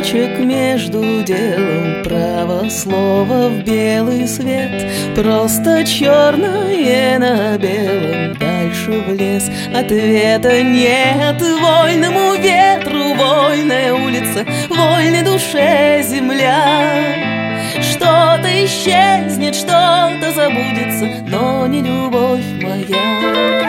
цветочек между делом, право слово в белый свет, просто черное на белом, дальше в лес ответа нет. Вольному ветру вольная улица, вольной душе земля. Что-то исчезнет, что-то забудется, но не любовь моя.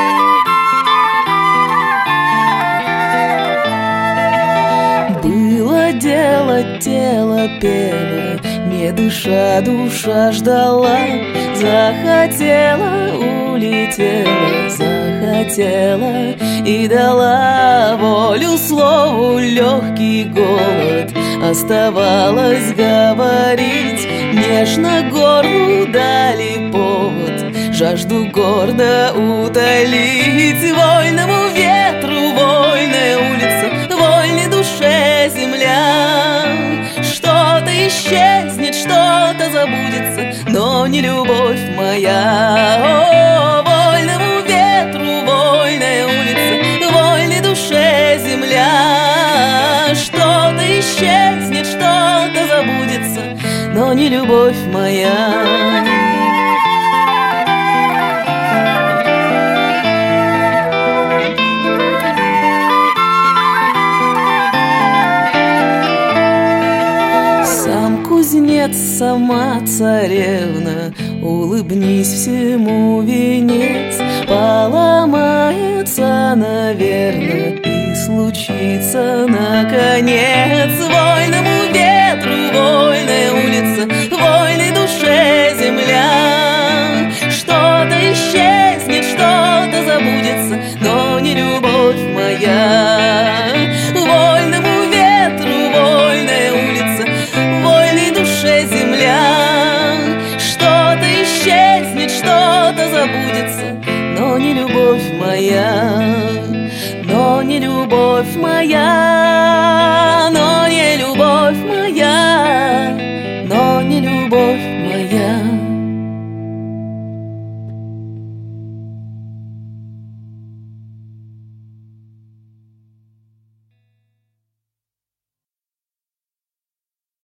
Было дело, тело пело, не дыша душа ждала, захотела, улетела, захотела и дала волю слову. Легкий голод оставалось говорить, нежно горлу дали повод жажду гордо утолить. Вольному ветру вольная улица, вольной душе земля. Что-то исчезнет, что-то забудется, но не любовь моя. О, вольному ветру вольная улица, вольной душе земля. Что-то исчезнет, что-то забудется, но не любовь моя. Кузнец, сама царевна, улыбнись, всему венец поломается, наверно, и случится наконец. Вольному ветру вольная улица, вольной душе земля. Что-то исчезнет, что-то забудется, но не любовь моя. Вольному ветру вольная улица, вольной душе земля. Что-то исчезнет, что-то забудется, но не любовь моя, но не любовь моя.